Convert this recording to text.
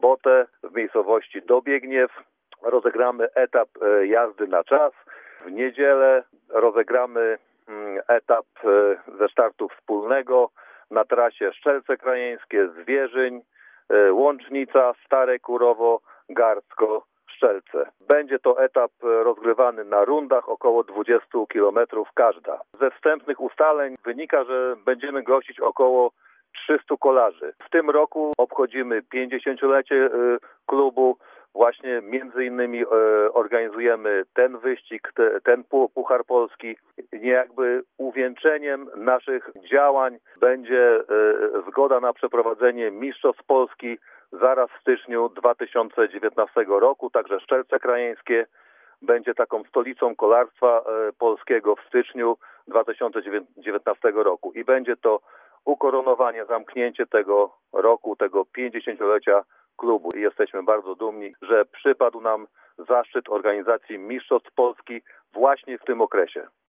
sobotę w miejscowości Dobiegniew rozegramy etap jazdy na czas. W niedzielę rozegramy etap ze startu wspólnego na trasie Szczelce Krajeńskie, Zwierzyń, Łącznica, Stare Kurowo, Gardzko, Szczelce. Będzie to etap rozgrywany na rundach, około 20 km każda. Ze wstępnych ustaleń wynika, że będziemy gościć około 300 kolarzy. W tym roku obchodzimy 50-lecie klubu. Właśnie między innymi organizujemy ten wyścig, ten Puchar Polski. Jakby uwieńczeniem naszych działań będzie zgoda na przeprowadzenie Mistrzostw Polski zaraz w styczniu 2019 roku. Także Szczelce Krajeńskie będzie taką stolicą kolarstwa polskiego w styczniu 2019 roku. I będzie to ukoronowanie, zamknięcie tego roku, tego 50-lecia klubu. I jesteśmy bardzo dumni, że przypadł nam zaszczyt organizacji Mistrzostw Polski właśnie w tym okresie.